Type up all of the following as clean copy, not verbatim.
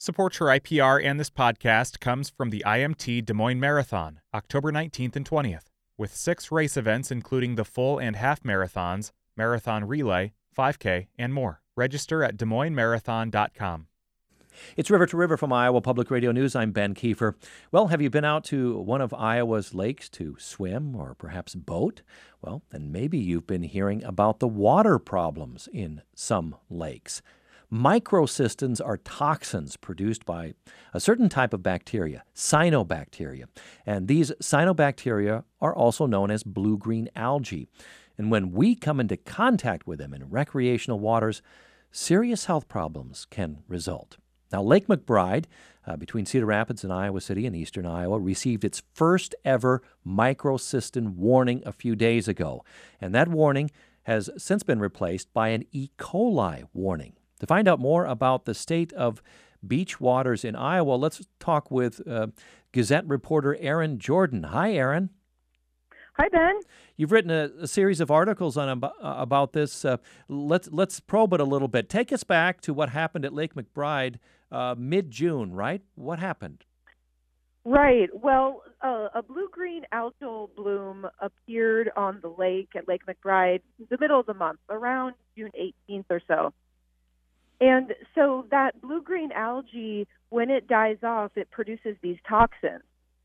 Support for IPR and this podcast comes from the IMT Des Moines Marathon, October 19th and 20th, with 6 race events including the full and half marathons, marathon relay, 5K, and more. Register at DesMoinesMarathon.com. It's River to River from Iowa Public Radio News. I'm Ben Kiefer. Well, have you been out to one of Iowa's lakes to swim or perhaps boat? Well, then maybe you've been hearing about the water problems in some lakes. Microcystins are toxins produced by a certain type of bacteria, cyanobacteria. And these cyanobacteria are also known as blue-green algae. And when we come into contact with them in recreational waters, serious health problems can result. Now, Lake McBride, between Cedar Rapids and Iowa City in eastern Iowa, received its first ever microcystin warning a few days ago. And that warning has since been replaced by an E. coli warning. To find out more about the state of beach waters in Iowa, let's talk with Gazette reporter Erin Jordan. Hi, Erin. Hi, Ben. You've written a series of articles on about this. Let's probe it a little bit. Take us back to what happened at Lake McBride mid-June, right? What happened? Right. Well, a blue-green algal bloom appeared on the lake at Lake McBride the middle of the month, around June 18th or so. And so that blue-green algae, when it dies off, it produces these toxins.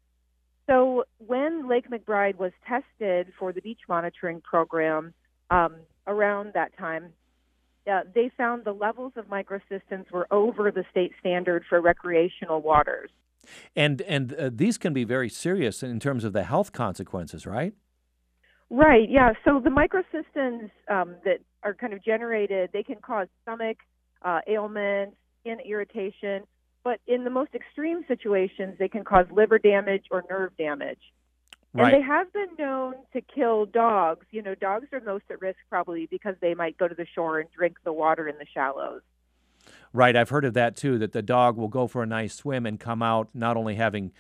So when Lake McBride was tested for the beach monitoring program around that time, they found the levels of microcystins were over the state standard for recreational waters. And these can be very serious in terms of the health consequences, right? Right, yeah. So the microcystins that are kind of generated, they can cause stomach ailments, skin irritation, but in the most extreme situations, they can cause liver damage or nerve damage. Right. And they have been known to kill dogs. You know, dogs are most at risk probably because they might go to the shore and drink the water in the shallows. Right, I've heard of that too, that the dog will go for a nice swim and come out not only having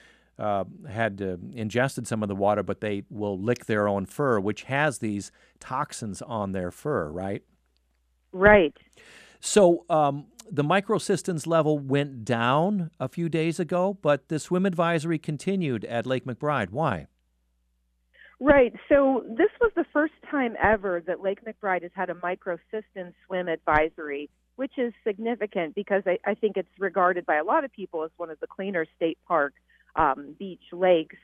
ingested some of the water, but they will lick their own fur, which has these toxins on their fur, right? Right. So the microcystins level went down a few days ago, but the swim advisory continued at Lake McBride. Why? Right. So this was the first time ever that Lake McBride has had a microcystin swim advisory, which is significant because I think it's regarded by a lot of people as one of the cleaner state park beach lakes.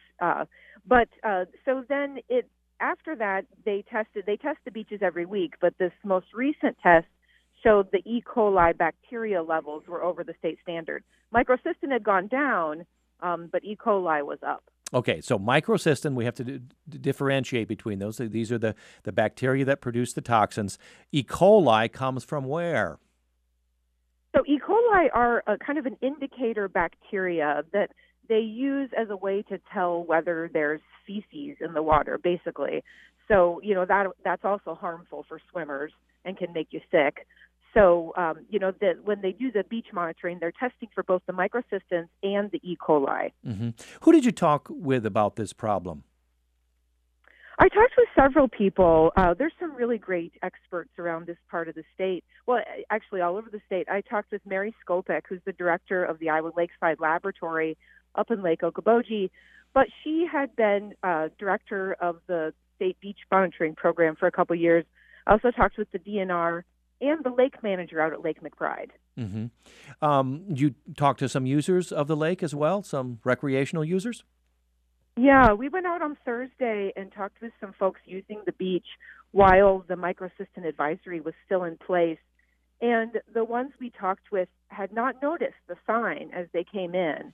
So then after that, they test the beaches every week, but this most recent test showed the E. coli bacteria levels were over the state standard. Microcystin had gone down, but E. coli was up. Okay, so microcystin, we have to differentiate between those. These are the bacteria that produce the toxins. E. coli comes from where? So E. coli are a kind of an indicator bacteria that they use as a way to tell whether there's feces in the water, basically. So, you know, that's also harmful for swimmers and can make you sick. So, when they do the beach monitoring, they're testing for both the microcystins and the E. coli. Mm-hmm. Who did you talk with about this problem? I talked with several people. There's some really great experts around this part of the state. Well, actually, all over the state. I talked with Mary Skopek, who's the director of the Iowa Lakeside Laboratory up in Lake Okoboji. But she had been director of the state beach monitoring program for a couple of years. I also talked with the DNR and the lake manager out at Lake McBride. Mm-hmm. You talked to some users of the lake as well, some recreational users? Yeah, we went out on Thursday and talked with some folks using the beach while the microcystin advisory was still in place. And the ones we talked with had not noticed the sign as they came in.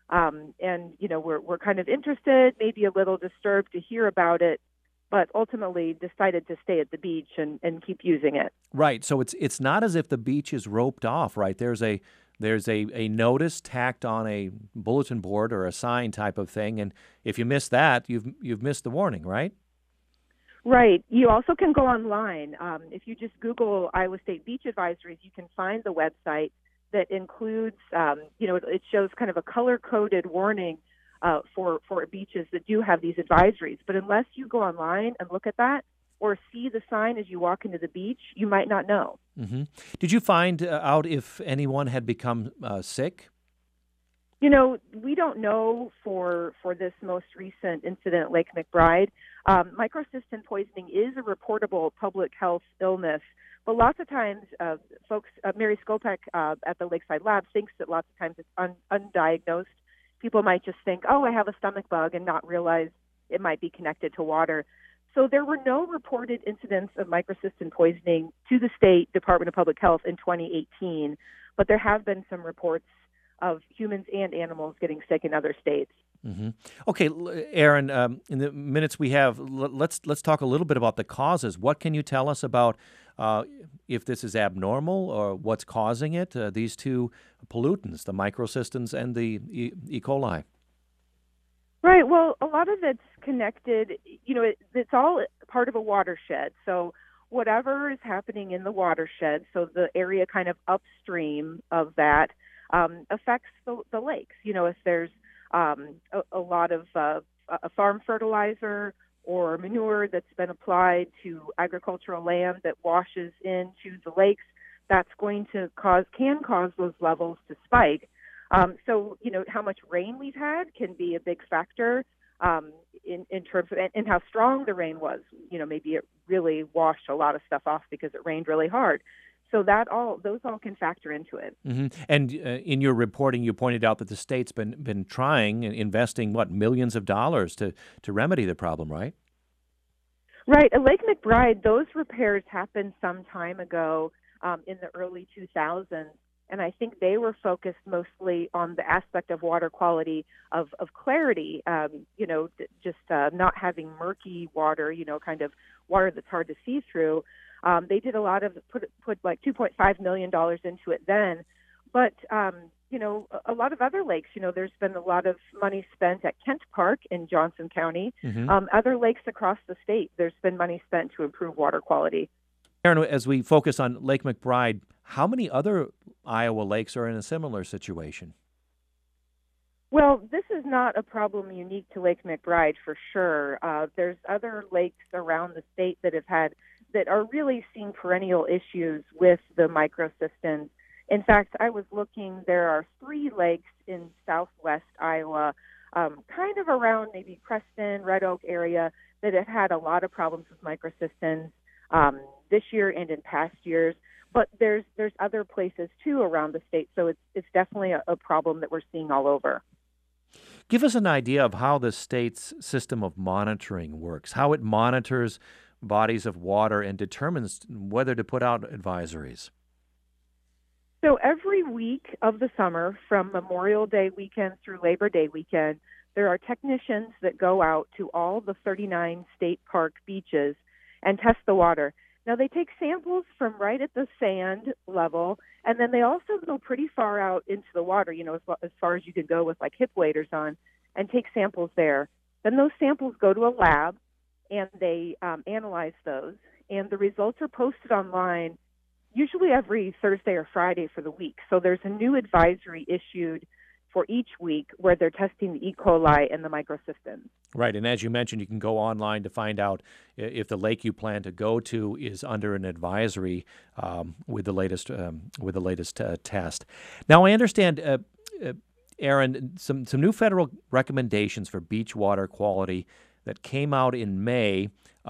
We're kind of interested, maybe a little disturbed to hear about it, but ultimately decided to stay at the beach and keep using it. Right. So it's not as if the beach is roped off, right? There's a notice tacked on a bulletin board or a sign type of thing, and if you miss that, you've missed the warning, right? Right. You also can go online. If you just Google Iowa State Beach Advisories, you can find the website that includes, it shows kind of a color-coded warning for beaches that do have these advisories. But unless you go online and look at that or see the sign as you walk into the beach, you might not know. Mm-hmm. Did you find out if anyone had become sick? We don't know for this most recent incident at Lake McBride. Microcystin poisoning is a reportable public health illness, but lots of times folks, Mary Skopek at the Lakeside Lab thinks that lots of times it's undiagnosed. People might just think, oh, I have a stomach bug, and not realize it might be connected to water. So there were no reported incidents of microcystin poisoning to the State Department of Public Health in 2018, but there have been some reports of humans and animals getting sick in other states. Mm-hmm. Okay, Aaron, in the minutes we have, let's talk a little bit about the causes. What can you tell us about if this is abnormal or what's causing it, these two pollutants, the microcystins and the E. coli? Right. Well, a lot of it's connected. It's all part of a watershed. So whatever is happening in the watershed, so the area kind of upstream of that, affects the lakes. If there's a lot of a farm fertilizer or manure that's been applied to agricultural land that washes into the lakes, that's going to can cause those levels to spike. So, how much rain we've had can be a big factor in terms of and how strong the rain was. Maybe it really washed a lot of stuff off because it rained really hard. So those all can factor into it. Mm-hmm. And in your reporting, you pointed out that the state's been trying and investing millions of dollars to remedy the problem, right? Right. At Lake McBride, those repairs happened some time ago in the early 2000s, and I think they were focused mostly on the aspect of water quality of clarity. Just not having murky water, kind of water that's hard to see through. They did a lot of put like $2.5 million into it then, but a lot of other lakes. There's been a lot of money spent at Kent Park in Johnson County. Mm-hmm. Other lakes across the state, there's been money spent to improve water quality. Aaron, as we focus on Lake McBride, how many other Iowa lakes are in a similar situation? Well, this is not a problem unique to Lake McBride for sure. There's other lakes around the state that are really seeing perennial issues with the microcystins. In fact, I was looking, there are 3 lakes in southwest Iowa, kind of around maybe Preston, Red Oak area, that have had a lot of problems with microcystins this year and in past years. But there's other places too around the state, so it's definitely a problem that we're seeing all over. Give us an idea of how the state's system of monitoring works, how it monitors bodies of water and determines whether to put out advisories. So every week of the summer, from Memorial Day weekend through Labor Day weekend, there are technicians that go out to all the 39 state park beaches and test the water. Now, they take samples from right at the sand level, and then they also go pretty far out into the water, as far as you can go with like hip waders on, and take samples there. Then those samples go to a lab, and they analyze those, and the results are posted online usually every Thursday or Friday for the week. So there's a new advisory issued for each week where they're testing the E. coli and the microcystins. Right, and as you mentioned, you can go online to find out if the lake you plan to go to is under an advisory with the latest test. Now, I understand, Aaron, some new federal recommendations for beach water quality that came out in May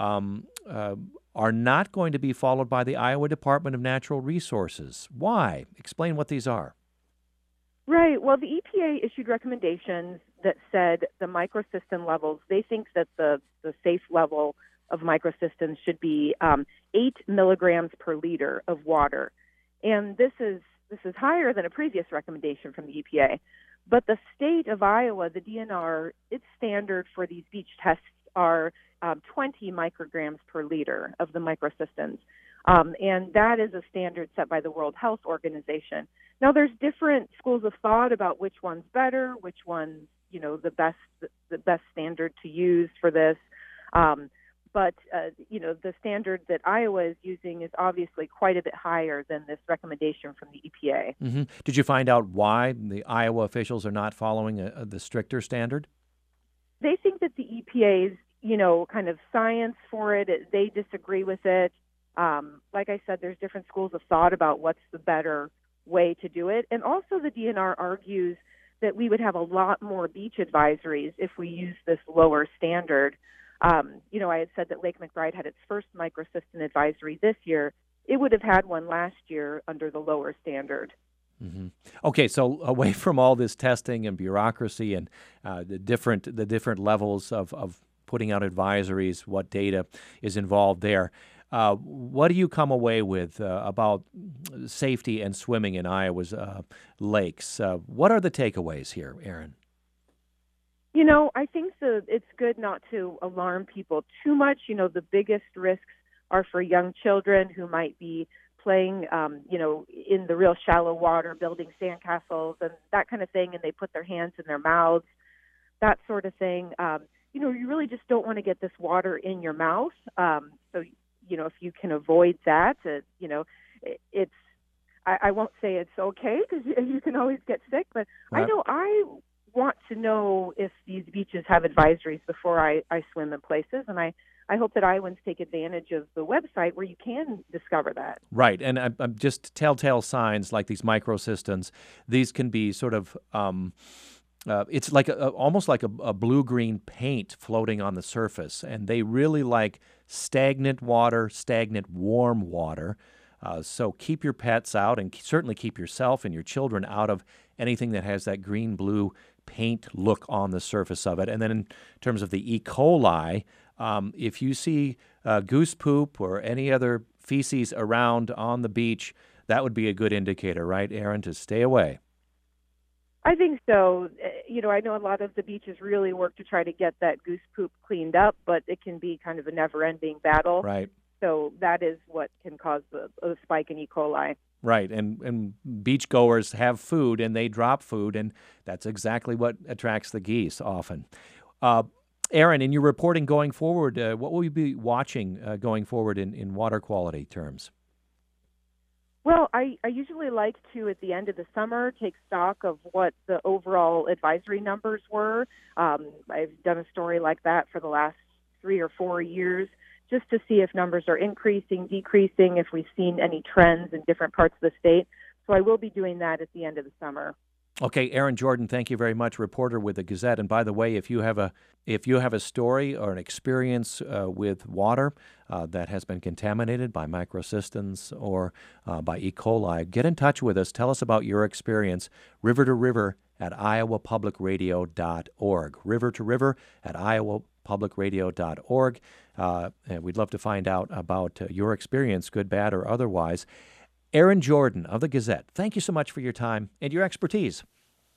are not going to be followed by the Iowa Department of Natural Resources. Why? Explain what these are. Right. Well, the EPA issued recommendations that said the microcystin levels, they think that the safe level of microcystins should be 8 milligrams per liter of water. And this is higher than a previous recommendation from the EPA. But the state of Iowa, the DNR, its standard for these beach tests are 20 micrograms per liter of the microcystins. And that is a standard set by the World Health Organization. Now, there's different schools of thought about which one's better, which one's, the best standard to use for this. But the standard that Iowa is using is obviously quite a bit higher than this recommendation from the EPA. Mm-hmm. Did you find out why the Iowa officials are not following the stricter standard? They think that the EPA's, kind of science for it, they disagree with it. Like I said, there's different schools of thought about what's the better way to do it. And also the DNR argues that we would have a lot more beach advisories if we use this lower standard. I had said that Lake McBride had its first microcystin advisory this year. It would have had one last year under the lower standard. Mm-hmm. Okay, so away from all this testing and bureaucracy and the different levels of putting out advisories, what data is involved there, what do you come away with about safety and swimming in Iowa's lakes? What are the takeaways here, Erin? I think it's good not to alarm people too much. The biggest risks are for young children who might be playing, in the real shallow water, building sandcastles and that kind of thing, and they put their hands in their mouths, that sort of thing. You really just don't want to get this water in your mouth. So, if you can avoid that, it's, I won't say it's okay because you can always get sick, but right. I want to know if these beaches have advisories before I swim in places, and I hope that Iowans take advantage of the website where you can discover that. Right, and I'm just telltale signs like these microcystins. These can be sort of, it's like almost like a blue-green paint floating on the surface, and they really like stagnant water, stagnant warm water. So keep your pets out, and certainly keep yourself and your children out of anything that has that green-blue paint look on the surface of it. And then in terms of the E. coli, if you see goose poop or any other feces around on the beach, that would be a good indicator, right, Erin, to stay away? I think so. I know a lot of the beaches really work to try to get that goose poop cleaned up, but it can be kind of a never-ending battle. Right. So that is what can cause a spike in E. coli. Right, and beachgoers have food, and they drop food, and that's exactly what attracts the geese often. Erin, in your reporting going forward, what will you be watching going forward in water quality terms? Well, I usually like to, at the end of the summer, take stock of what the overall advisory numbers were. I've done a story like that for the last 3 or 4 years, just to see if numbers are increasing, decreasing, if we've seen any trends in different parts of the state. So I will be doing that at the end of the summer. Okay, Erin Jordan, thank you very much, reporter with the Gazette. And by the way, if you have a story or an experience with water that has been contaminated by microcystins or by E. coli, get in touch with us. Tell us about your experience. River to River at iowapublicradio.org. River to River at iowapublicradio.org. And we'd love to find out about your experience, good, bad, or otherwise. Erin Jordan of the Gazette, thank you so much for your time and your expertise.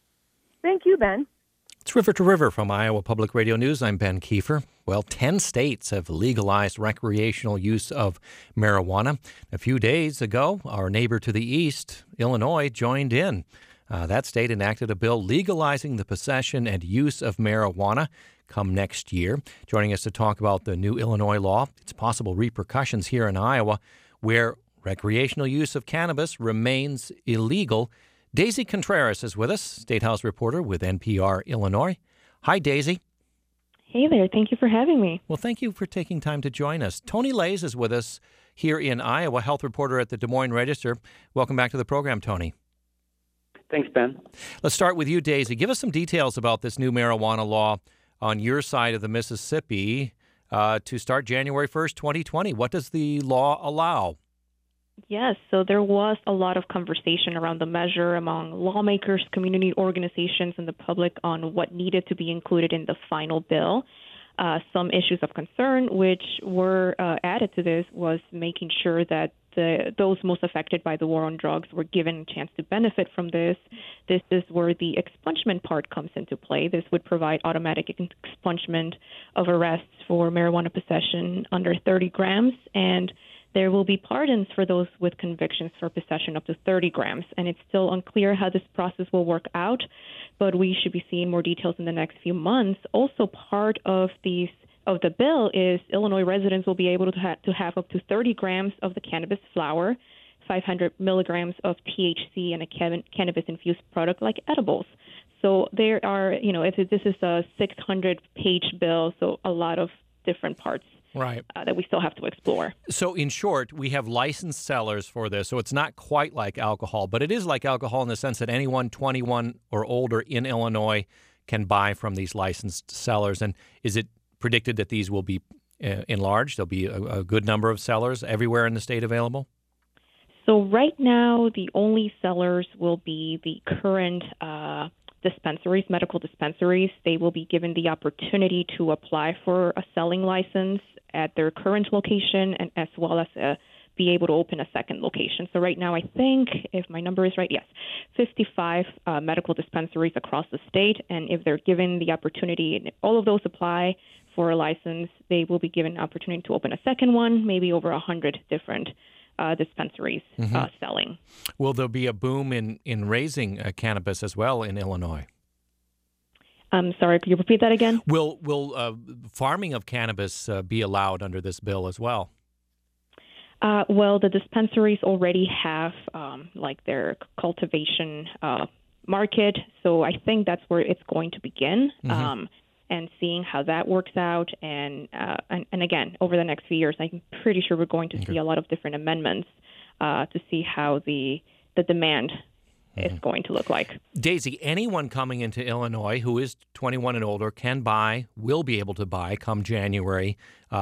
Thank you, Ben. It's River to River from Iowa Public Radio News. I'm Ben Kiefer. Well, 10 states have legalized recreational use of marijuana. A few days ago, our neighbor to the east, Illinois, joined in. That state enacted a bill legalizing the possession and use of marijuana come next year. Joining us to talk about the new Illinois law, its possible repercussions here in Iowa, where recreational use of cannabis remains illegal. Daisy Contreras is with us, State House reporter with NPR Illinois. Hi, Daisy. Hey there. Thank you for having me. Well, thank you for taking time to join us. Tony Lays is with us here in Iowa, health reporter at the Des Moines Register. Welcome back to the program, Tony. Thanks, Ben. Let's start with you, Daisy. Give us some details about this new marijuana law on your side of the Mississippi to start January 1st, 2020. What does the law allow? Yes, so there was a lot of conversation around the measure among lawmakers, community organizations, and the public on what needed to be included in the final bill. Some issues of concern which were added to this was making sure that those most affected by the war on drugs were given a chance to benefit from this. This is where the expungement part comes into play. This would provide automatic expungement of arrests for marijuana possession under 30 grams, and there will be pardons for those with convictions for possession up to 30 grams. And it's still unclear how this process will work out, but we should be seeing more details in the next few months. Also, part of the bill is Illinois residents will be able to have up to 30 grams of the cannabis flower, 500 milligrams of THC, and a cannabis-infused product like edibles. So there are, this is a 600-page bill, so a lot of different parts. Right. that we still have to explore. So in short, we have licensed sellers for this. So it's not quite like alcohol, but it is like alcohol in the sense that anyone 21 or older in Illinois can buy from these licensed sellers. And is it predicted that these will be enlarged? There'll be a good number of sellers everywhere in the state available? So right now, the only sellers will be the current dispensaries, medical dispensaries. They will be given the opportunity to apply for a selling license at their current location and as well as be able to open a second location. So right now, I think, if my number is right, yes, 55 medical dispensaries across the state. And if they're given the opportunity, and all of those apply for a license, they will be given an opportunity to open a second one, maybe over 100 different dispensaries selling. Will there be a boom in raising cannabis as well in Illinois? I'm sorry, could you repeat that again? Will farming of cannabis be allowed under this bill as well? Well, the dispensaries already have like their cultivation market, so I think that's where it's going to begin. And seeing how that works out, and again, over the next few years, I'm pretty sure we're going to see a lot of different amendments to see how the demand is going to look like. Daisy, anyone coming into Illinois who is 21 and older will be able to buy come January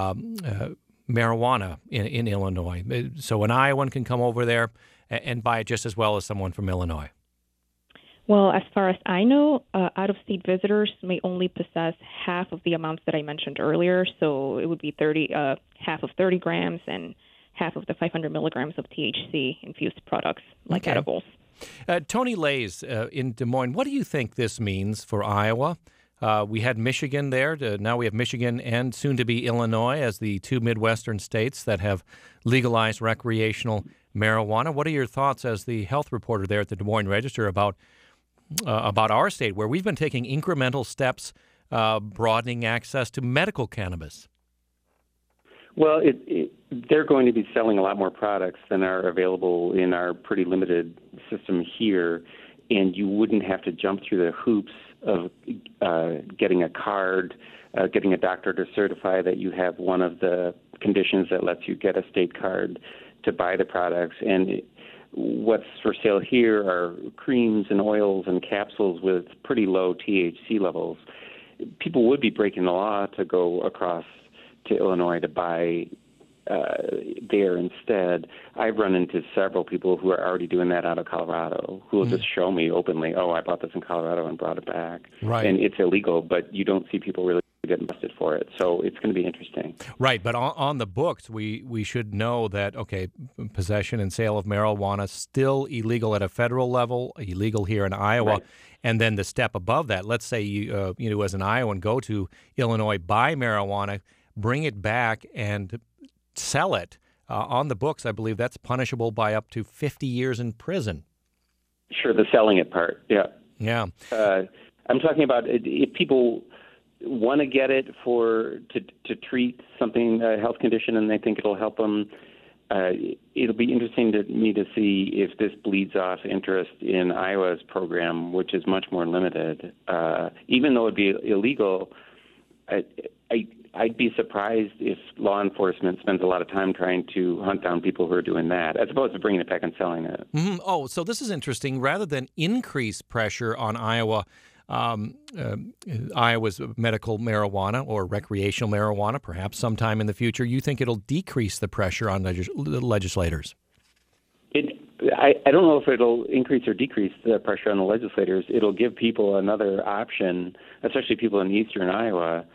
marijuana in Illinois. So an Iowan can come over there and buy it just as well as someone from Illinois. Well, as far as I know, out-of-state visitors may only possess half of the amounts that I mentioned earlier. So it would be half of 30 grams and half of the 500 milligrams of THC-infused products like edibles. Tony Lays in Des Moines, what do you think this means for Iowa? We had Michigan there. Now we have Michigan and soon to be Illinois as the two Midwestern states that have legalized recreational marijuana. What are your thoughts as the health reporter there at the Des Moines Register about our state, where we've been taking incremental steps broadening access to medical cannabis? Well, they're going to be selling a lot more products than are available in our pretty limited system here, and you wouldn't have to jump through the hoops of getting a card, getting a doctor to certify that you have one of the conditions that lets you get a state card to buy the products. And what's for sale here are creams and oils and capsules with pretty low THC levels. People would be breaking the law to go across to Illinois to buy there instead. I've run into several people who are already doing that out of Colorado who will just show me openly, oh, I bought this in Colorado and brought it back. Right. And it's illegal, but you don't see people really getting busted for it. So it's going to be interesting. Right, but on the books, we should know that, okay, possession and sale of marijuana still illegal at a federal level, illegal here in Iowa, Right. And then the step above that, let's say you as an Iowan go to Illinois, buy marijuana, bring it back and sell it. On the books, I believe that's punishable by up to 50 years in prison. Sure, the selling it part, yeah. Yeah. I'm talking about if people want to get it to treat something, a health condition, and they think it'll help them. It'll be interesting to me to see if this bleeds off interest in Iowa's program, which is much more limited. Even though it'd be illegal, I'd be surprised if law enforcement spends a lot of time trying to hunt down people who are doing that, as opposed to bringing it back and selling it. Mm-hmm. Oh, so this is interesting. Rather than increase pressure on Iowa's medical marijuana or recreational marijuana, perhaps sometime in the future, you think it'll decrease the pressure on legislators? I don't know if it'll increase or decrease the pressure on the legislators. It'll give people another option, especially people in eastern Iowa,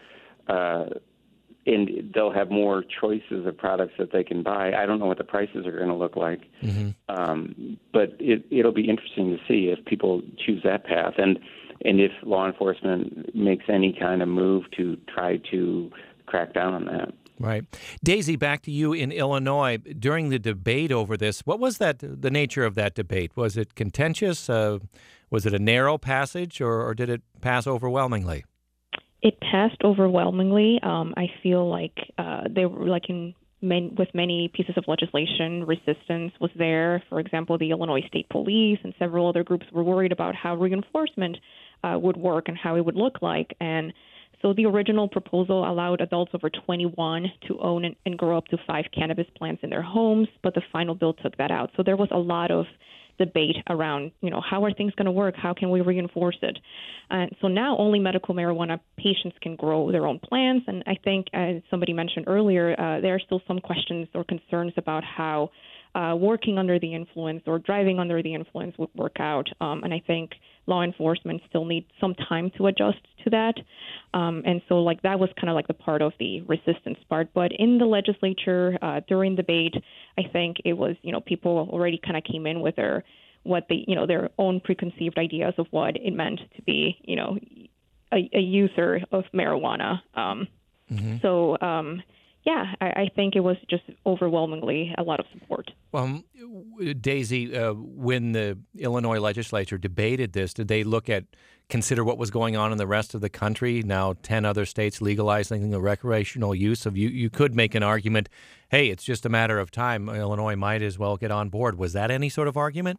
and they'll have more choices of products that they can buy. I don't know what the prices are going to look like, but it'll be interesting to see if people choose that path. And if law enforcement makes any kind of move to try to crack down on that. Right. Daisy, back to you in Illinois. During the debate over this, what was the nature of that debate? Was it contentious? Was it a narrow passage, or did it pass overwhelmingly? It passed overwhelmingly. I feel like they were with many pieces of legislation, resistance was there. For example, the Illinois State Police and several other groups were worried about how reinforcement would work and how it would look like. And So the original proposal allowed adults over 21 to own and grow up to 5 cannabis plants in their homes, but the final bill took that out. So there was a lot of debate around, how are things going to work? How can we reinforce it? And so now only medical marijuana patients can grow their own plants. And I think, as somebody mentioned earlier, there are still some questions or concerns about how working under the influence or driving under the influence would work out. And I think law enforcement still need some time to adjust to that. And so that was kind of the part of the resistance part. But in the legislature, during debate, I think it was, people already kind of came in with their own preconceived ideas of what it meant to be, a user of marijuana. So, I think it was just overwhelmingly a lot of support. Well, Daisy, when the Illinois legislature debated this, did they consider what was going on in the rest of the country? Now 10 other states legalizing the recreational use of you could make an argument, hey, it's just a matter of time. Illinois might as well get on board. Was that any sort of argument?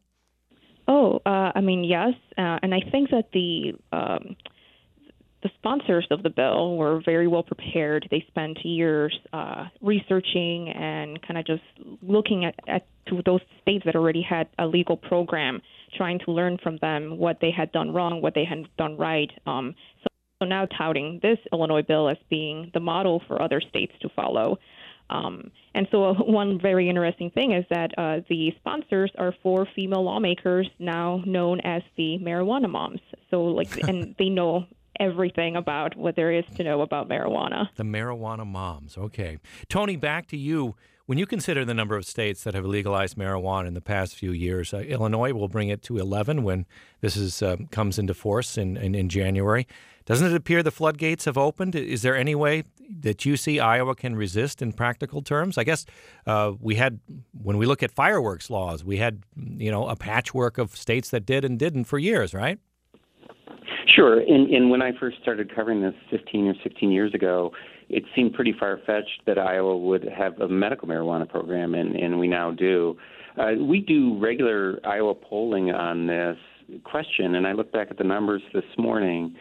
Yes. And I think that the sponsors of the bill were very well prepared. They spent years researching and kind of just looking at to those states that already had a legal program, trying to learn from them what they had done wrong, what they had done right. So now touting this Illinois bill as being the model for other states to follow. And so one very interesting thing is that the sponsors are 4 female lawmakers now known as the marijuana moms. So and they know everything about what there is to know about marijuana. The marijuana moms. Okay. Tony, back to you. When you consider the number of states that have legalized marijuana in the past few years, Illinois will bring it to 11 when this comes into force in January. Doesn't it appear the floodgates have opened? Is there any way that you see Iowa can resist in practical terms? I guess when we look at fireworks laws, we had, a patchwork of states that did and didn't for years, right? Sure. And when I first started covering this 15 or 16 years ago, it seemed pretty far-fetched that Iowa would have a medical marijuana program, and we now do. We do regular Iowa polling on this question, and I look back at the numbers this morning.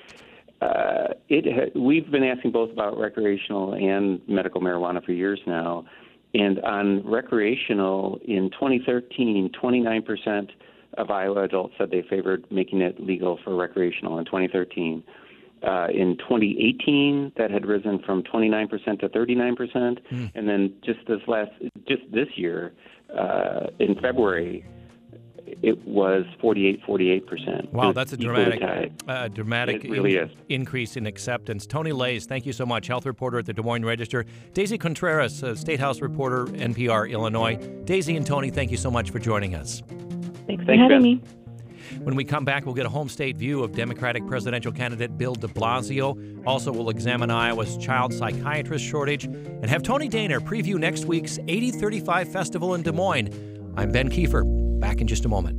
We've been asking both about recreational and medical marijuana for years now. And on recreational, in 2013, 29% of Iowa adults said they favored making it legal for recreational in 2013. In 2018, that had risen from 29% to 39%, and then just this year, in February, it was 48%. Wow, that's a dramatic really increase in acceptance. Tony Lays, thank you so much, health reporter at the Des Moines Register. Daisy Contreras, State House reporter, NPR Illinois. Daisy and Tony, thank you so much for joining us. Thanks for having me. When we come back, we'll get a home state view of Democratic presidential candidate Bill de Blasio. Also, we'll examine Iowa's child psychiatrist shortage and have Tony Daner preview next week's 8035 Festival in Des Moines. I'm Ben Kiefer. Back in just a moment.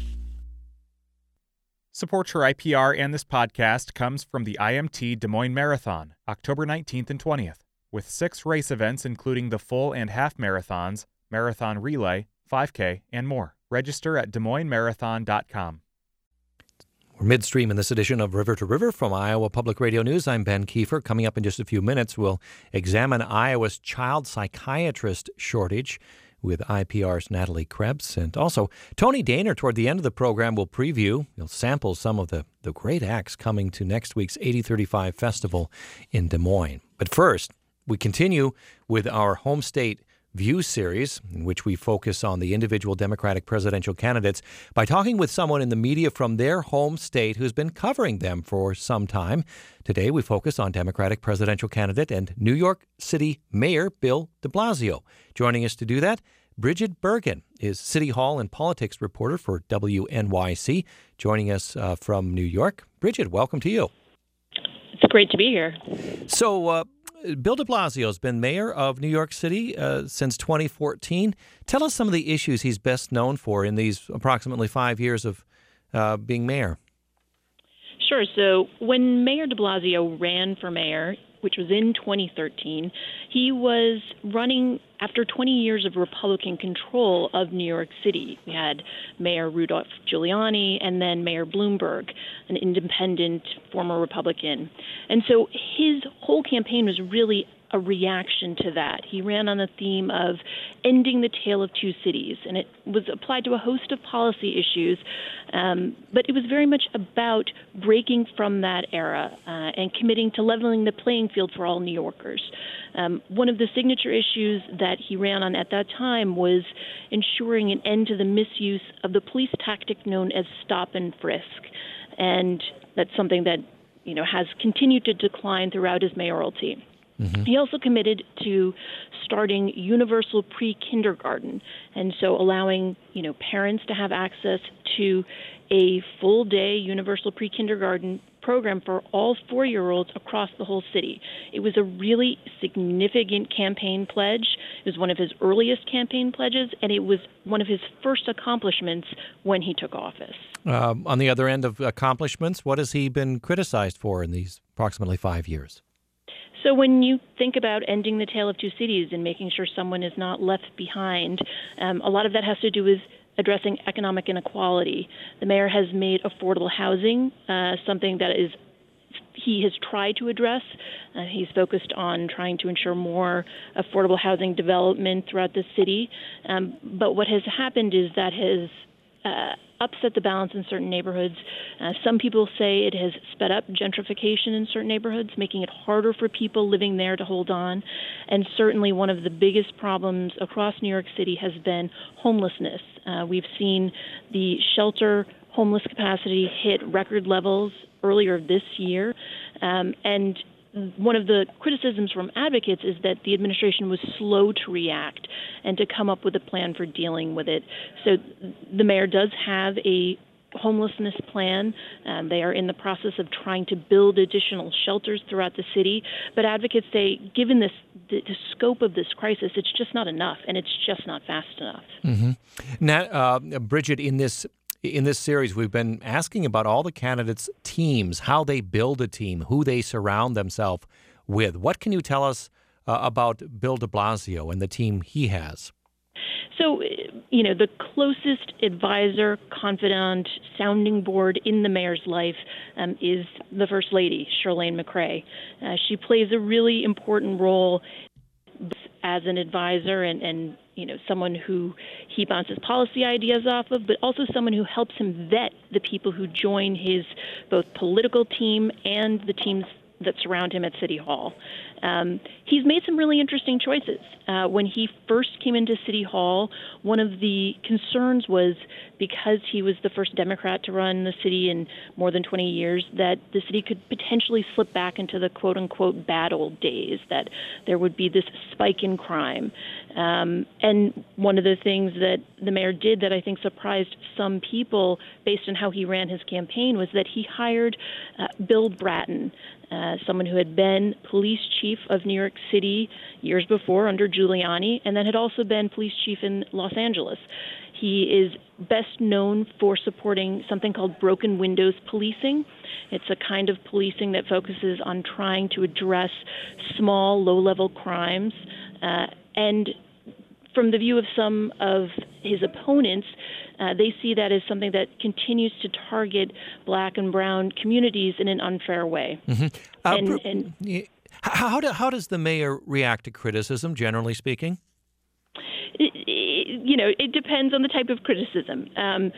Support for IPR and this podcast comes from the IMT Des Moines Marathon, October 19th and 20th, with 6 race events including the full and half marathons, marathon relay, 5K, and more. Register at DesMoinesMarathon.com. We're midstream in this edition of River to River from Iowa Public Radio News. I'm Ben Kiefer. Coming up in just a few minutes, we'll examine Iowa's child psychiatrist shortage with IPR's Natalie Krebs. And also, Tony Daner, toward the end of the program, will sample some of the great acts coming to next week's 8035 Festival in Des Moines. But first, we continue with our home state View series, in which we focus on the individual Democratic presidential candidates by talking with someone in the media from their home state who's been covering them for some time. Today, we focus on Democratic presidential candidate and New York City Mayor Bill de Blasio. Joining us to do that, Bridget Bergen is City Hall and politics reporter for WNYC, joining us from New York. Bridget, welcome to you. It's great to be here. So, Bill de Blasio has been mayor of New York City since 2014. Tell us some of the issues he's best known for in these approximately 5 years of being mayor. Sure. So when Mayor de Blasio ran for mayor, which was in 2013. He was running after 20 years of Republican control of New York City. We had Mayor Rudolph Giuliani and then Mayor Bloomberg, an independent former Republican. And so his whole campaign was really a reaction to that. He ran on the theme of ending the tale of two cities, and it was applied to a host of policy issues, but it was very much about breaking from that era and committing to leveling the playing field for all New Yorkers. One of the signature issues that he ran on at that time was ensuring an end to the misuse of the police tactic known as stop and frisk, and that's something that has continued to decline throughout his mayoralty. Mm-hmm. He also committed to starting universal pre-kindergarten, and so allowing parents to have access to a full-day universal pre-kindergarten program for all 4-year-olds across the whole city. It was a really significant campaign pledge. It was one of his earliest campaign pledges, and it was one of his first accomplishments when he took office. On the other end of accomplishments, what has he been criticized for in these approximately 5 years? So when you think about ending the tale of two cities and making sure someone is not left behind, a lot of that has to do with addressing economic inequality. The mayor has made affordable housing something that he has tried to address. He's focused on trying to ensure more affordable housing development throughout the city. But what has happened is that has upset the balance in certain neighborhoods. Some people say it has sped up gentrification in certain neighborhoods, making it harder for people living there to hold on. And certainly one of the biggest problems across New York City has been homelessness. We've seen the shelter homeless capacity hit record levels earlier this year. And one of the criticisms from advocates is that the administration was slow to react and to come up with a plan for dealing with it. So the mayor does have a homelessness plan. They are in the process of trying to build additional shelters throughout the city. But advocates say, given the scope of this crisis, it's just not enough, and it's just not fast enough. Mm-hmm. Now, Bridget, in this series, we've been asking about all the candidates' teams, how they build a team, who they surround themselves with. What can you tell us about Bill de Blasio and the team he has? So, the closest advisor, confidant, sounding board in the mayor's life is the First Lady, Chirlane McCray. She plays a really important role as an advisor and someone who he bounces policy ideas off of, but also someone who helps him vet the people who join his both political team and the teams that surround him at City Hall. He's made some really interesting choices. When he first came into City Hall, one of the concerns was because he was the first Democrat to run the city in more than 20 years, that the city could potentially slip back into the quote-unquote bad old days, that there would be this spike in crime. And one of the things that the mayor did that I think surprised some people based on how he ran his campaign was that he hired Bill Bratton, someone who had been police chief of New York City years before under Giuliani, and then had also been police chief in Los Angeles. He is best known for supporting something called broken windows policing. It's a kind of policing that focuses on trying to address small, low-level crimes. And from the view of some of his opponents, they see that as something that continues to target black and brown communities in an unfair way. Mm-hmm. How does the mayor react to criticism, generally speaking? It depends on the type of criticism.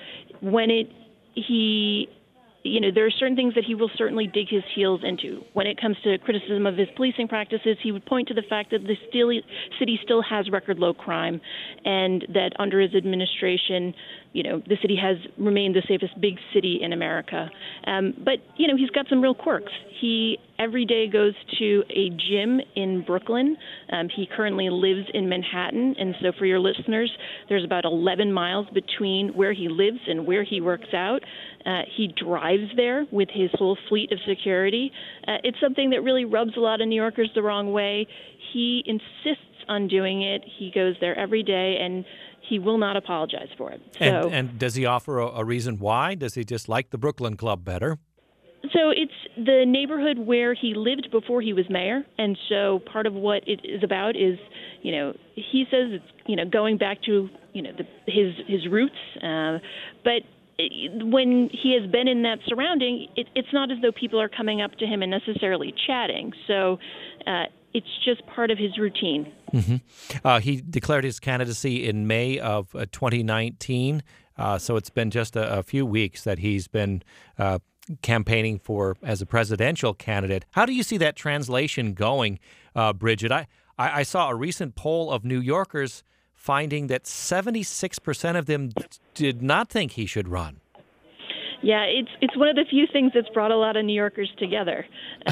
There are certain things that he will certainly dig his heels into. When it comes to criticism of his policing practices, he would point to the fact that the city still has record low crime, and that under his administration, the city has remained the safest big city in America. But he's got some real quirks. He every day goes to a gym in Brooklyn. He currently lives in Manhattan, and so for your listeners, there's about 11 miles between where he lives and where he works out. He drives there with his whole fleet of security. It's something that really rubs a lot of New Yorkers the wrong way. He insists on doing it. He goes there every day, and he will not apologize for it. And does he offer a reason why? Does he just like the Brooklyn Club better? So it's the neighborhood where he lived before he was mayor, and so part of what it is about is, he says it's going back to his roots, but when he has been in that surrounding, it's not as though people are coming up to him and necessarily chatting. So it's just part of his routine. Mm-hmm. He declared his candidacy in May of 2019. So it's been just a few weeks that he's been campaigning as a presidential candidate. How do you see that translation going, Bridget? I saw a recent poll of New Yorkers finding that 76% of them did not think he should run. Yeah, it's one of the few things that's brought a lot of New Yorkers together.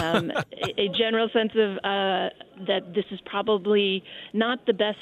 A general sense of that this is probably not the best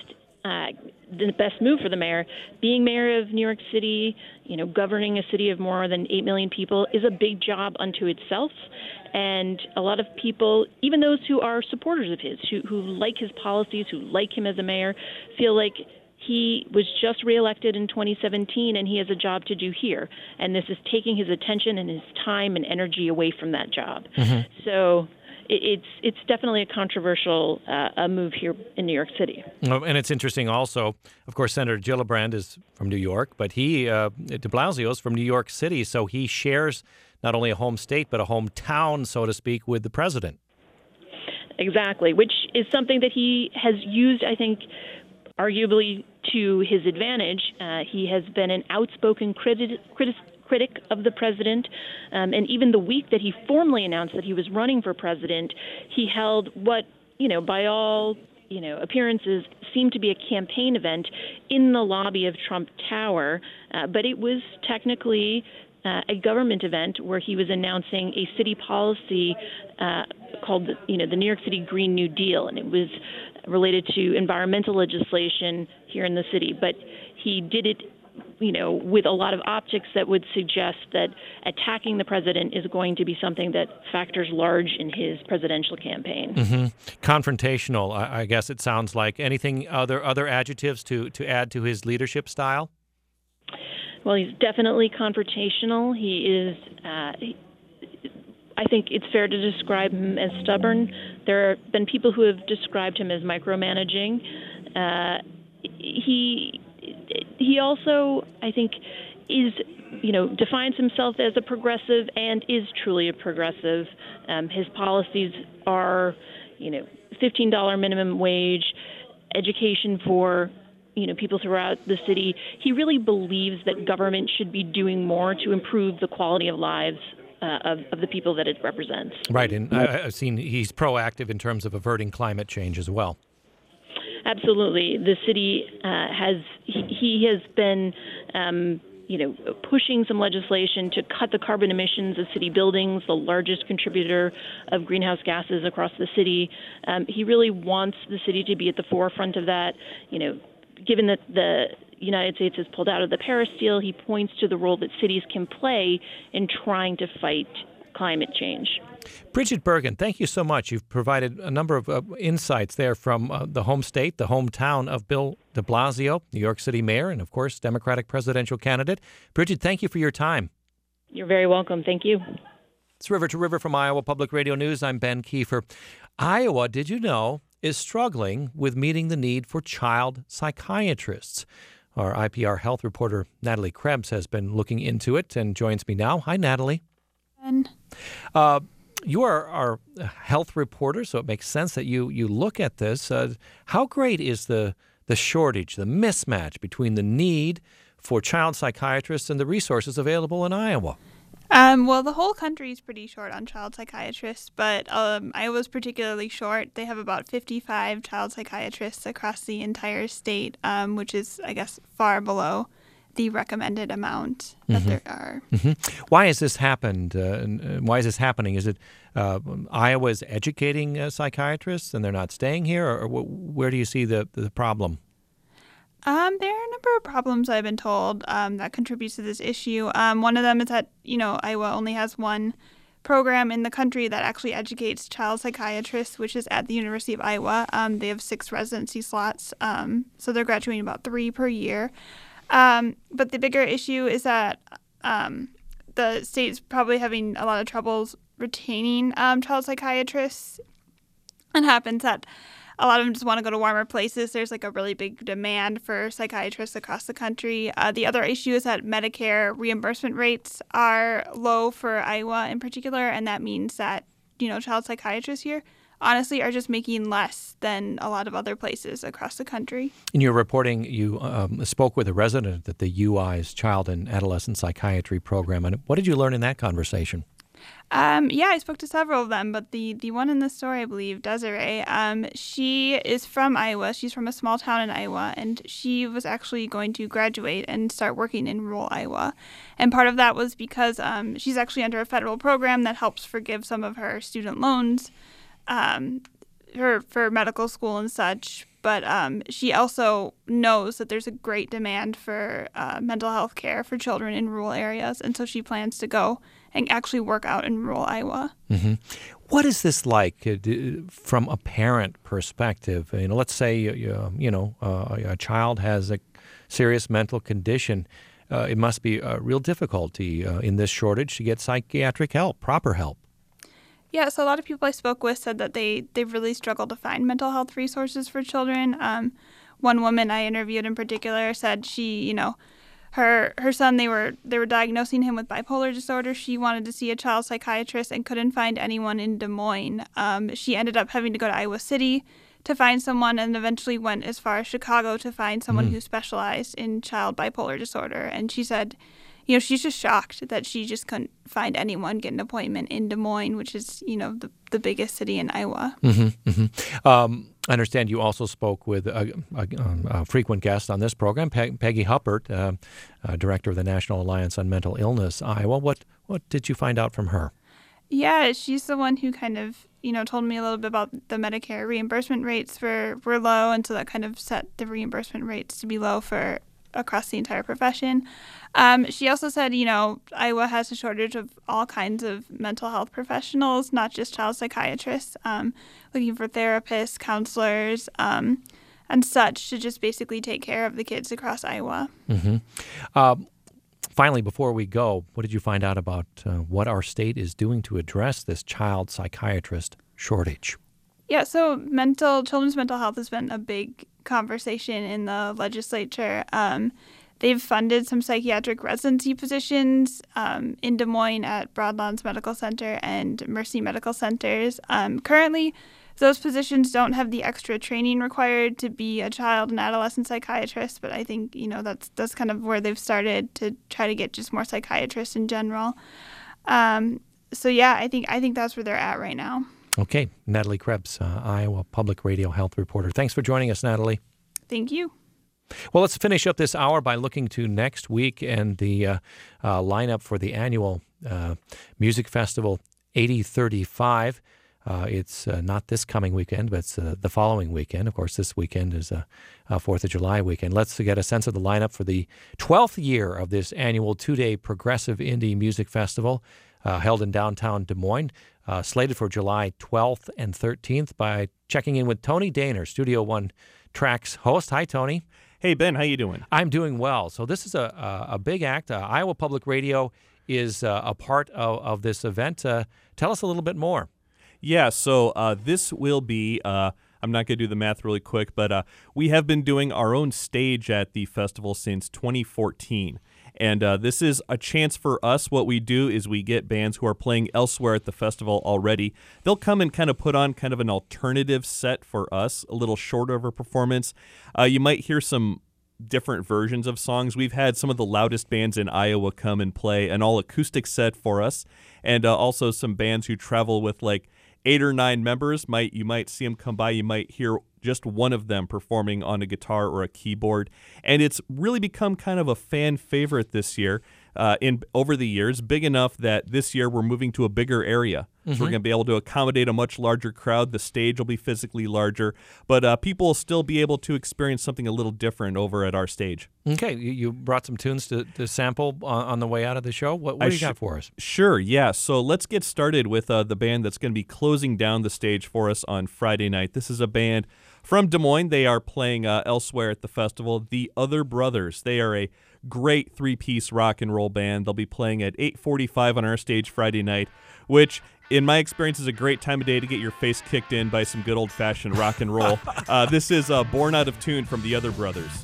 move for the mayor. Being mayor of New York City, governing a city of more than 8 million people is a big job unto itself. And a lot of people, even those who are supporters of his, who like his policies, who like him as a mayor, feel like he was just reelected in 2017 and he has a job to do here. And this is taking his attention and his time and energy away from that job. Mm-hmm. So it's definitely a controversial move here in New York City. And it's interesting also, of course, Senator Gillibrand is from New York, but de Blasio is from New York City, so he shares not only a home state, but a hometown, so to speak, with the president. Exactly, which is something that he has used, I think, arguably to his advantage. He has been an outspoken critic of the president, and even the week that he formally announced that he was running for president, he held what, by all appearances seemed to be a campaign event in the lobby of Trump Tower, but it was technically a government event where he was announcing a city policy called the New York City Green New Deal, and it was related to environmental legislation here in the city. But he did it with a lot of optics that would suggest that attacking the president is going to be something that factors large in his presidential campaign. Mm-hmm. Confrontational, I guess it sounds like. Anything other adjectives to add to his leadership style? Well, he's definitely confrontational. He is, I think it's fair to describe him as stubborn. There have been people who have described him as micromanaging. He also, I think, defines himself as a progressive and is truly a progressive. His policies are, $15 minimum wage, education for people throughout the city. He really believes that government should be doing more to improve the quality of lives of the people that it represents. Right, and I've seen he's proactive in terms of averting climate change as well. Absolutely. The city he has been, pushing some legislation to cut the carbon emissions of city buildings, the largest contributor of greenhouse gases across the city. He really wants the city to be at the forefront of that. Given that the United States has pulled out of the Paris deal, he points to the role that cities can play in trying to fight climate change. Bridget Bergen, thank you so much. You've provided a number of insights there from the home state, the hometown of Bill de Blasio, New York City mayor, and of course, Democratic presidential candidate. Bridget, thank you for your time. You're very welcome. Thank you. It's River to River from Iowa Public Radio News. I'm Ben Kiefer. Iowa, did you know, is struggling with meeting the need for child psychiatrists. Our IPR health reporter, Natalie Krebs, has been looking into it and joins me now. Hi, Natalie. Ben. You are our health reporter, so it makes sense that you look at this. How great is the shortage, the mismatch between the need for child psychiatrists and the resources available in Iowa? Well, the whole country is pretty short on child psychiatrists, but Iowa's particularly short. They have about 55 child psychiatrists across the entire state, which is, I guess, far below the recommended amount that there are. Mm-hmm. Why has this happened? Why is this happening? Is it Iowa is educating psychiatrists and they're not staying here, or where do you see the problem? There are a number of problems, I've been told, that contributes to this issue. One of them is that, Iowa only has one program in the country that actually educates child psychiatrists, which is at the University of Iowa. They have 6 residency slots, so they're graduating about 3 per year. But the bigger issue is that the state's probably having a lot of troubles retaining child psychiatrists. It happens that a lot of them just want to go to warmer places. There's like a really big demand for psychiatrists across the country. The other issue is that Medicare reimbursement rates are low for Iowa in particular, and that means that, child psychiatrists here honestly are just making less than a lot of other places across the country. In your reporting, you spoke with a resident at the UI's Child and Adolescent Psychiatry Program. And what did you learn in that conversation? I spoke to several of them, but the one in the story, I believe, Desiree, she is from Iowa. She's from a small town in Iowa, and she was actually going to graduate and start working in rural Iowa. And part of that was because she's actually under a federal program that helps forgive some of her student loans for medical school and such. But she also knows that there's a great demand for mental health care for children in rural areas, and so she plans to go and actually work out in rural Iowa. Mm-hmm. What is this like from a parent perspective? Let's say a child has a serious mental condition. It must be a real difficulty in this shortage to get psychiatric help, proper help. Yeah, so a lot of people I spoke with said that they really struggle to find mental health resources for children. One woman I interviewed in particular said she, her son, they were diagnosing him with bipolar disorder. She wanted to see a child psychiatrist and couldn't find anyone in Des Moines. She ended up having to go to Iowa City to find someone, and eventually went as far as Chicago to find someone who specialized in child bipolar disorder. And she said, she's just shocked that she just couldn't find anyone get an appointment in Des Moines, which is, the biggest city in Iowa. Mm-hmm, mm-hmm. I understand you also spoke with a frequent guest on this program, Peggy Huppert, director of the National Alliance on Mental Illness, Iowa. What did you find out from her? Yeah, she's the one who kind of, told me a little bit about the Medicare reimbursement rates were low, and so that kind of set the reimbursement rates to be low for across the entire profession. She also said, Iowa has a shortage of all kinds of mental health professionals, not just child psychiatrists, looking for therapists, counselors, and such to just basically take care of the kids across Iowa. Mm-hmm. Finally, before we go, what did you find out about what our state is doing to address this child psychiatrist shortage? Yeah, so children's mental health has been a big conversation in the legislature. They've funded some psychiatric residency positions in Des Moines at Broadlawns Medical Center and Mercy Medical Centers. Currently, those positions don't have the extra training required to be a child and adolescent psychiatrist, but I think, that's kind of where they've started to try to get just more psychiatrists in general. So yeah, I think that's where they're at right now. Okay, Natalie Krebs, Iowa Public Radio health reporter. Thanks for joining us, Natalie. Thank you. Well, let's finish up this hour by looking to next week and the lineup for the annual music festival 8035. It's not this coming weekend, but it's the following weekend. Of course, this weekend is a 4th of July weekend. Let's get a sense of the lineup for the 12th year of this annual 2-day progressive indie music festival held in downtown Des Moines, slated for July 12th and 13th by checking in with Tony Daner, Studio One Tracks host. Hi, Tony. Hey, Ben. How you doing? I'm doing well. So this is a big act. Iowa Public Radio is a part of this event. Tell us a little bit more. Yeah, so this will be, I'm not going to do the math really quick, but we have been doing our own stage at the festival since 2014. And this is a chance for us. What we do is we get bands who are playing elsewhere at the festival already. They'll come and kind of put on kind of an alternative set for us, a little shorter of a performance. You might hear some different versions of songs. We've had some of the loudest bands in Iowa come and play an all-acoustic set for us, and also some bands who travel with like 8 or 9 members. You might see them come by. You might hear just one of them performing on a guitar or a keyboard. And it's really become kind of a fan favorite this year over the years, big enough that this year we're moving to a bigger area. So we're going to be able to accommodate a much larger crowd. The stage will be physically larger, but people will still be able to experience something a little different over at our stage. Okay, you brought some tunes to sample on the way out of the show. What do you got for us? Sure, yeah. So let's get started with the band that's going to be closing down the stage for us on Friday night. This is a band from Des Moines. They are playing elsewhere at the festival, The Other Brothers. They are a great three-piece rock and roll band. They'll be playing at 8:45 on our stage Friday night, which in my experience is a great time of day to get your face kicked in by some good old-fashioned rock and roll. This is Born Out of Tune from the Other Brothers.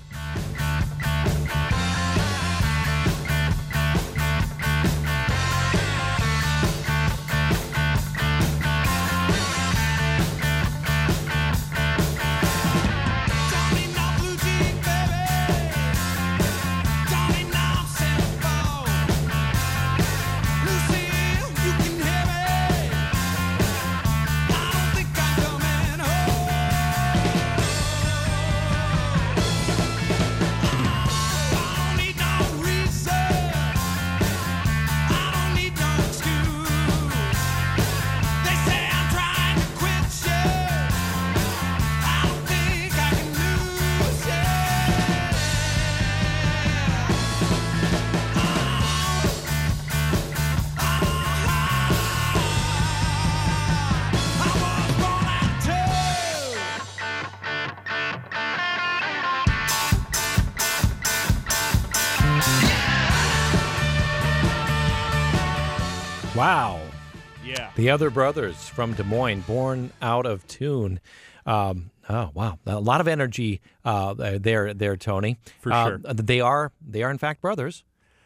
Wow. Yeah. The Other Brothers from Des Moines, Born Out of Tune. Oh, wow. A lot of energy there, Tony. For sure. They are in fact brothers.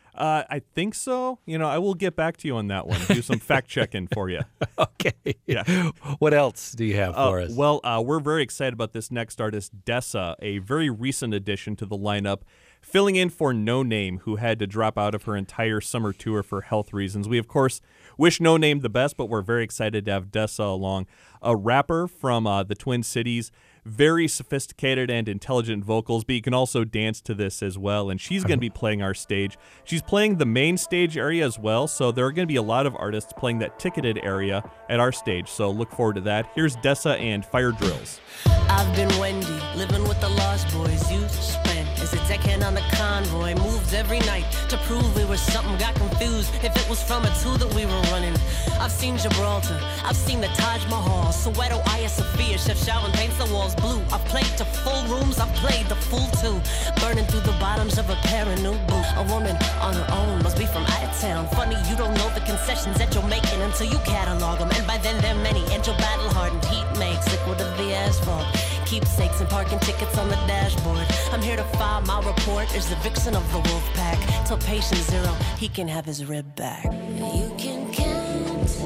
I think so. I will get back to you on that one. Do some fact checking for you. Okay. Yeah. What else do you have for us? Well, we're very excited about this next artist, Dessa, a very recent addition to the lineup, filling in for No Name, who had to drop out of her entire summer tour for health reasons. We, of course, wish No Name the best, but we're very excited to have Dessa along. A rapper from the Twin Cities, very sophisticated and intelligent vocals, but you can also dance to this as well, and she's going to be playing our stage. She's playing the main stage area as well, so there are going to be a lot of artists playing that ticketed area at our stage, so look forward to that. Here's Dessa and Fire Drills. I've been Wendy, living with the Lost Boys. You spent as a deckhand on the convoy. Moved every night to prove we were something. Got confused if it was from a two that we were running. I've seen Gibraltar, I've seen the Taj Mahal, Soweto, Hagia Sophia, Chef Shaolin paints the walls blue. I've played to full rooms, I've played the full two. Burning through the bottoms of a pair of new boots. A woman on her own must be from out of town. Funny, you don't know the concessions that you're making until you catalog them. And by then they're many, and your battle hardened heat makes liquid of the asphalt. Keepsakes and parking tickets on the dashboard. I'm here to file my report as the vixen of the wolf pack. Till patient zero, he can have his rib back. You can count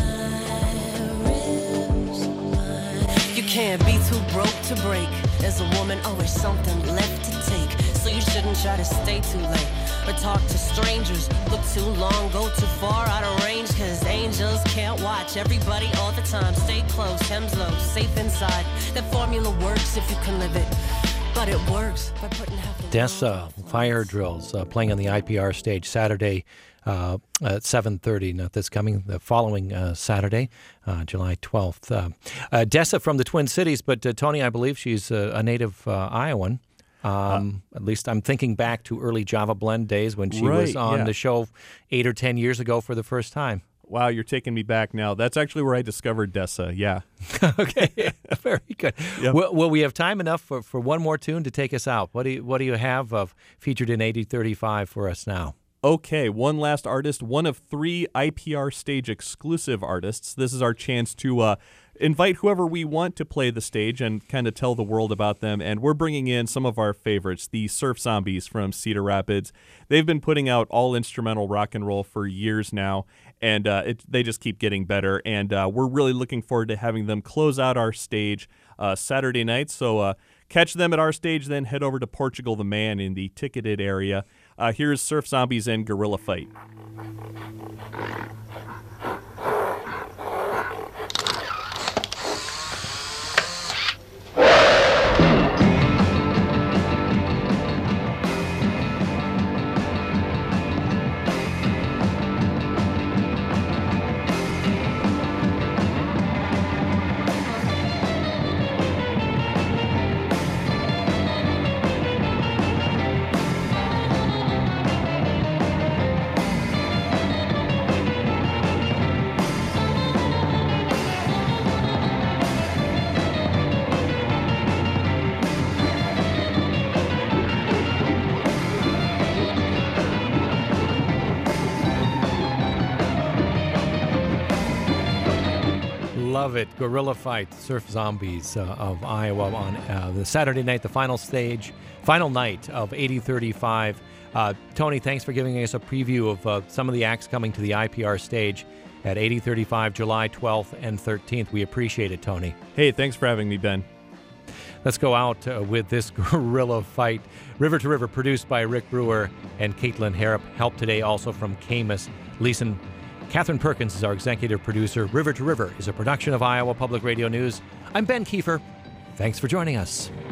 my ribs. You can't be too broke to break. As a woman, always something left to take. So you shouldn't try to stay too late or talk to strangers. Look too long, go too far out of range, cause angels can't watch everybody all the time. Stay close, hems low, safe inside. That formula works if you can live it, but it works by putting half the Dessa, Fire Drills, playing on the IPR stage Saturday at 7:30. Not this coming, the following Saturday, July 12th. Dessa from the Twin Cities, but Tony, I believe she's a native Iowan. At least I'm thinking back to early Java Blend days when she was on the show 8 or 10 years ago for the first time. Wow, you're taking me back now. That's actually where I discovered Dessa, yeah. Okay, very good. Yep. Well, we have time enough for one more tune to take us out. What do you have featured in 8035 for us now? Okay, one last artist, one of 3 IPR stage exclusive artists. This is our chance to invite whoever we want to play the stage and kind of tell the world about them. And we're bringing in some of our favorites, the Surf Zombies from Cedar Rapids. They've been putting out all instrumental rock and roll for years now, and they just keep getting better. And we're really looking forward to having them close out our stage Saturday night. So catch them at our stage, then head over to Portugal the Man in the ticketed area. Here's Surf Zombies and Gorilla Fight. love it. Gorilla Fight, Surf Zombies of Iowa on the Saturday night, the final night of 8035. Tony, thanks for giving us a preview of some of the acts coming to the IPR stage at 8035, July 12th and 13th. We appreciate it, Tony. Hey, thanks for having me, Ben. Let's go out with this Gorilla Fight. River to River, produced by Rick Brewer and Caitlin Harrop. Help today also from Camus. Catherine Perkins is our executive producer. River to River is a production of Iowa Public Radio News. I'm Ben Kiefer. Thanks for joining us.